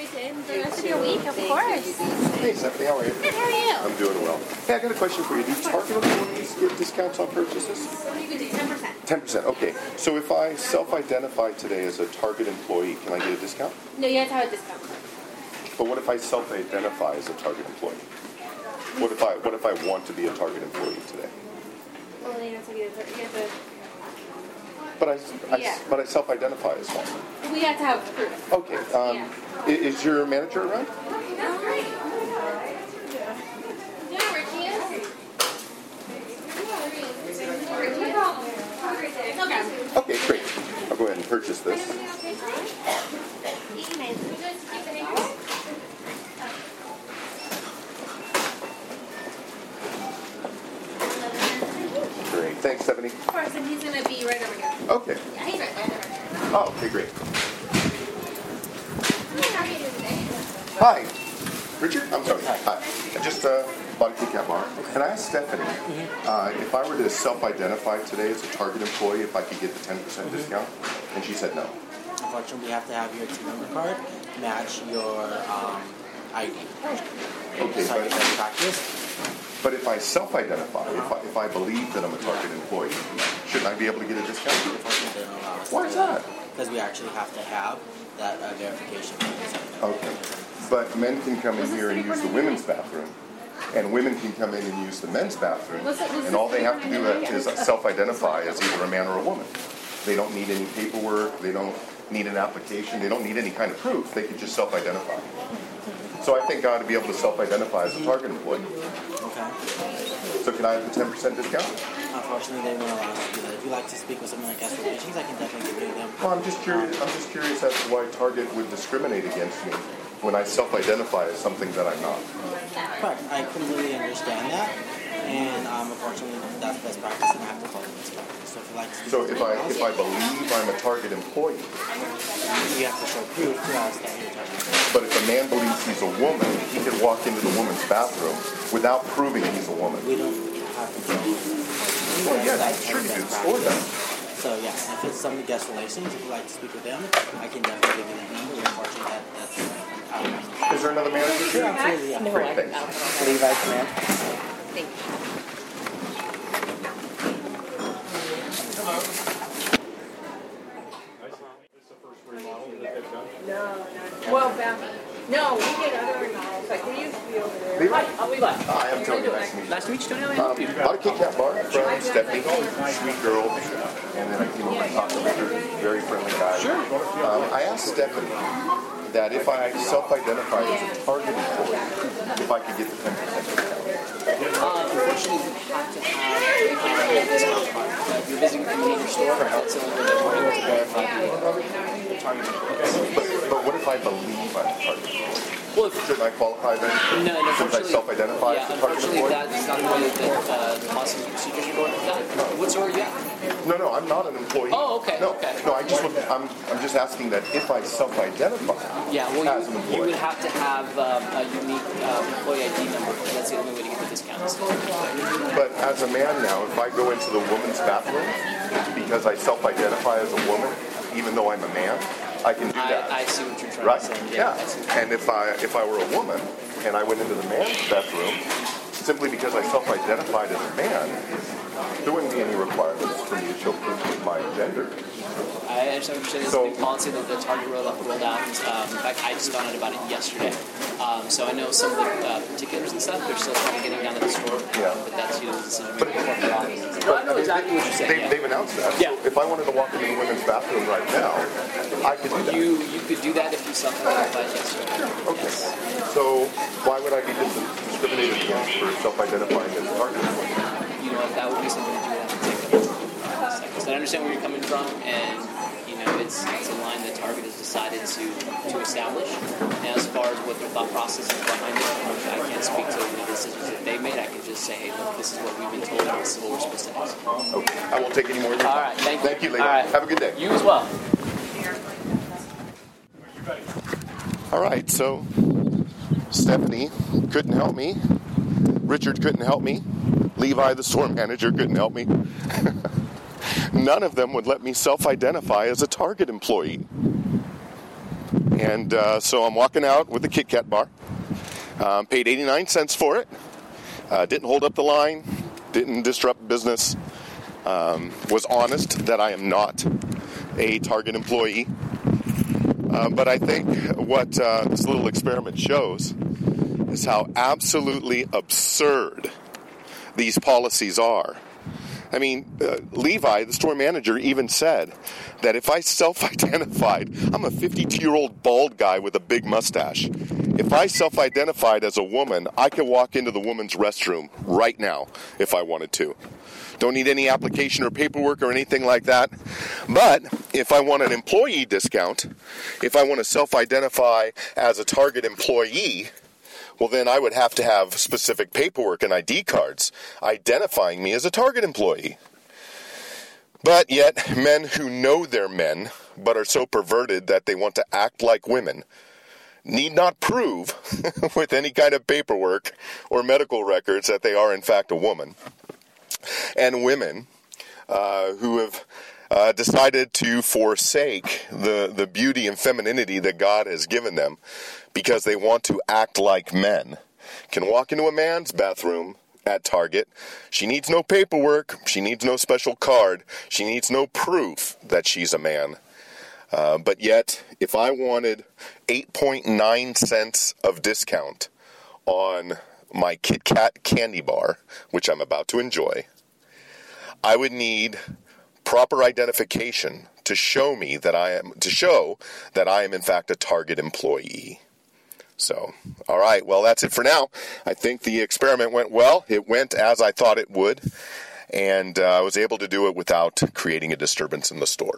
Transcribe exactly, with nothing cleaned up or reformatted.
great day and the rest of your week, of course. Hey, Stephanie, how are you? Good, how are you? I'm doing well. Hey, I got a question for you. Do Target employees get discounts on purchases? You can do ten percent. ten percent, okay. So if I self-identify today as a Target employee, can I get a discount? No, you have to have a discount. But what if I self-identify as a Target employee? What if I what if I want to be a Target employee today? Well, then you have to get a, you have to, But I, I Yeah. but I self-identify as one. we have to have proof. Okay. Um, Yeah. i- Is your manager around? That's great. Yeah, Richie is. Richie. Okay. Okay, great. I'll go ahead and purchase this. Great. Thanks, Stephanie. Of course, and he's going to be right over here. Okay. Yeah, he's right there. Oh, okay, great. How are you doing today? Hi. Richard? I'm sorry. Hi. I just uh, bought a Kit Kat bar. And I asked Stephanie uh, if I were to self-identify today as a Target employee, if I could get the ten percent Mm-hmm. discount. And she said no. Unfortunately, you have to have your team member card match your um, I D. Okay, Sorry, but, best practice. but if I self-identify, if, I, if I believe that I'm a Target employee, shouldn't I be able to get a discount? Unfortunately, they don't allow us. Why is that? Because we actually have to have that uh, verification. Okay. But men can come in here and use the women's bathroom, and women can come in and use the men's bathroom, and all they have to do is self-identify as either a man or a woman. They don't need any paperwork, they don't need an application, they don't need any kind of proof, they could just self-identify. So I think I ought to be able to self-identify as a Target employee. Okay. So can I have the ten percent discount? Unfortunately, they won't allow us to do that. If you'd like to speak with someone like us for patients, I can definitely give you them. Well, I'm just curious, I'm just curious as to why Target would discriminate against me when I self-identify as something that I'm not. But I completely understand that. And um, unfortunately, that's best practice, and I have to follow best practice. So if you'd like to speak So with if I someone if I believe I'm a Target employee, else, you have to show proof to us that you're Target employee. but if a man believes he's a woman, he can walk into the woman's bathroom without proving he's a woman. We don't have to go. Well, yeah, that's sure you do. The store does. So yeah, if it's some guest relations, if you'd like to speak with them, I can definitely give you that number. Unfortunately, that, that's out of my Is there another manager here? Absolutely, yeah. Great, thanks. Levi, command. Thank you. Well, Beth, no, we get other remodels, like we used to be over there. Levi? I'm Levi. Hi, I'm Tony. Nice to meet you. Nice to meet you, Tony. Um, bought a Kit Kat bar from Stephanie, sweet girl, and then I came over and talked to Richard, very friendly guy. Sure. Um, I asked Stephanie that if I self-identified as a Target employee, if I could get the ten percent discount. Uh, unfortunately, you have to have a discount card. Uh, if you're visiting from another store, that's the only way that we're able to verify the target. But, but what if I believe I'm a Target employee? Well, if, Shouldn't I qualify then? no, and Since I unfortunately, self-identify yeah, as a Target unfortunately, employee? that's not the way that uh, the policies and procedures are going. That, what store are you at? No, no, I'm not an employee. Oh, okay, No, okay. no, I just would, I'm, I'm just asking that if I self-identify Yeah, well, as an you, employee. you would have to have um, a unique um, employee I D number. That's the only way to get the discounts. But as a man now, if I go into the woman's bathroom because I self-identify as a woman, even though I'm a man, I can do that. I, I see what you're trying Right? to say. Yeah. I see. And if I if I were a woman and I went into the man's bathroom, simply because I self-identified as a man, there wouldn't be any requirements for me to show proof of my gender. I understand what you're saying. It's So- a new policy that the Target rolled out. Rolled out. Um, in fact, I just found out about it yesterday. Um, so I know some of the uh, particulars and stuff. They're still trying to get it down to the store. Yeah. But that's you know, the decision But- making for the office. No, I know exactly what you're saying. They, yeah. They've announced that. Yeah. So if I wanted to walk into the women's bathroom right now, I could do that. You you could do that if you self-identify as yes. Okay. So why would I be dis- discriminated against for self-identifying as a Target employee? You know, that would be something that you would have to take up. Because I understand where you're coming from, and you know, it's it's a line that Target has decided to to establish. And as far as what their thought process is behind it, I can't speak to the decisions that they made. I can just say, hey, look, this is what we've been told, and this is what we're supposed to execute. Okay. I won't take any more of your All time. right, thank you. Thank you, Levi. All right. Have a good day. You as well. All right, so Stephanie couldn't help me. Richard couldn't help me. Levi, the store manager, couldn't help me. None of them would let me self-identify as a Target employee. And uh, so I'm walking out with the Kit Kat bar. Um, paid eighty-nine cents for it. Uh, didn't hold up the line. Didn't disrupt business. Um, was honest that I am not a Target employee. Uh, but I think what uh, this little experiment shows is how absolutely absurd these policies are. I mean, uh, Levi, the store manager, even said that if I self-identified, I'm a fifty-two-year-old bald guy with a big mustache. If I self-identified as a woman, I could walk into the woman's restroom right now if I wanted to. Don't need any application or paperwork or anything like that. But if I want an employee discount, if I want to self-identify as a Target employee, well, then I would have to have specific paperwork and I D cards identifying me as a Target employee. But yet, men who know they're men, but are so perverted that they want to act like women, need not prove with any kind of paperwork or medical records that they are in fact a woman. And women uh, who have uh, decided to forsake the, the beauty and femininity that God has given them because they want to act like men can walk into a man's bathroom at Target. She needs no paperwork. She needs no special card. She needs no proof that she's a man. Uh, but yet, if I wanted eight point nine cents of discount on my Kit Kat candy bar, which I'm about to enjoy, I would need proper identification to show me that I am, to show that I am in fact a Target employee. So, all right, well, that's it for now. I think the experiment went well. It went as I thought it would, and uh, I was able to do it without creating a disturbance in the store.